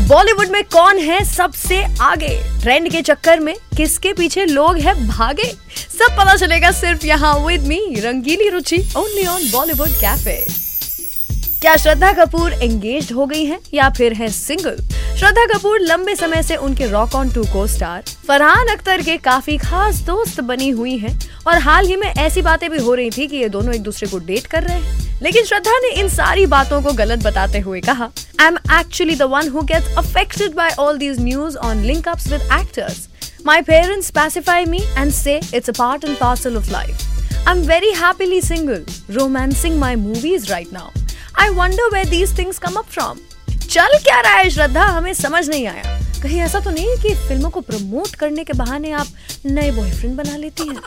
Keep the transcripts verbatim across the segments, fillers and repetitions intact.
बॉलीवुड में कौन है सबसे आगे, ट्रेंड के चक्कर में किसके पीछे लोग हैं भागे, सब पता चलेगा सिर्फ यहाँ with me Rangeeli Ruchi only on Bollywood Cafe. क्या श्रद्धा कपूर एंगेज्ड हो गई हैं या फिर है सिंगल? श्रद्धा कपूर लंबे समय से उनके रॉक ऑन टू को स्टार फरहान अख्तर के काफी खास दोस्त बनी हुई हैं और हाल ही में ऐसी बातें भी हो रही थी कि ये दोनों एक दूसरे को डेट कर रहे हैं। लेकिन श्रद्धा ने इन सारी बातों को गलत बताते हुए कहा, I am actually the one who gets affected by all these news on linkups with actors. My parents pacify me and say it's a part and parcel of life. I am very happily single, romancing my movies right now. I wonder where these things come up from. चल क्या रहा है श्रद्धा, हमें समझ नहीं आया। कहीं ऐसा तो नहीं है कि फिल्मों को प्रमोट करने के बहाने आप नए बॉयफ्रेंड बना लेती हैं?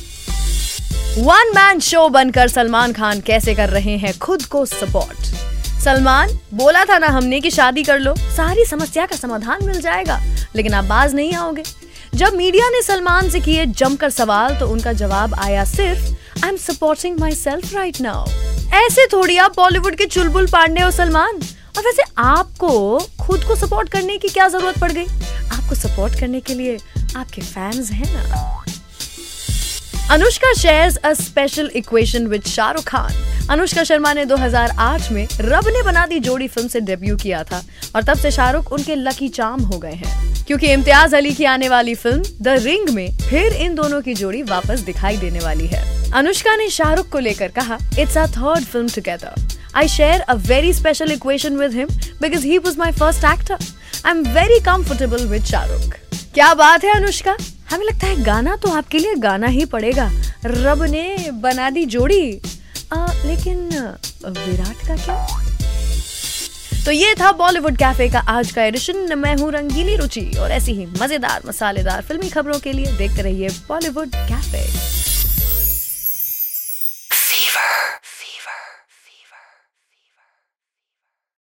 वन मैन शो बनकर सलमान खान कैसे कर रहे हैं खुद को सपोर्ट। सलमान, बोला था ना हमने कि शादी कर लो, सारी समस्या का समाधान मिल जाएगा, लेकिन आप बाज नहीं आओगे। जब मीडिया ने सलमान से किए जमकर सवाल तो उनका जवाब आया सिर्फ I am supporting myself right now. ऐसे थोड़ी आप बॉलीवुड के चुलबुल पांडे हो सलमान। और वैसे आपको खुद को सपोर्ट करने की क्या जरूरत पड़ गई? आपको सपोर्ट करने के लिए आपके फैंस हैं ना। Anushka shares a special equation with Shahrukh Khan. Anushka Sharma ने दो हज़ार आठ में रब ने बना दी जोड़ी फिल्म से डेब्यू किया था और तब से शाहरुख उनके लकी चार्म हो गए हैं, क्योंकि इम्तियाज अली की आने वाली फिल्म द रिंग में फिर इन दोनों की जोड़ी वापस दिखाई देने वाली है। अनुष्का ने शाहरुख को लेकर कहा, it's our third film together. I share a very special equation with him because he was my first actor. I am very comfortable with Shahrukh. क्या बात है अनुष्का, हमें लगता है गाना तो आपके लिए गाना ही पड़ेगा। रब ने बना दी जोड़ी, आ, लेकिन विराट का क्या? तो ये था बॉलीवुड कैफे का आज का एडिशन। मैं हूँ रंगीली रुचि और ऐसी ही मजेदार मसालेदार फिल्मी खबरों के लिए देखते रहिए बॉलीवुड कैफे।